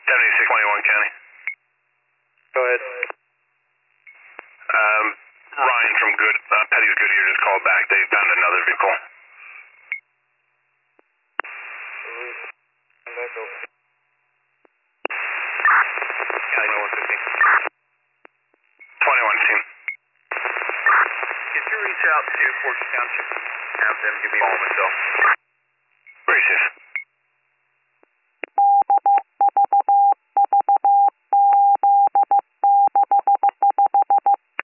7621 County. Go ahead. Ryan from Petty's Goodyear just called back. They found another vehicle. Back over. County 21 team. Could you reach out to Forks Township and have them give me a call myself?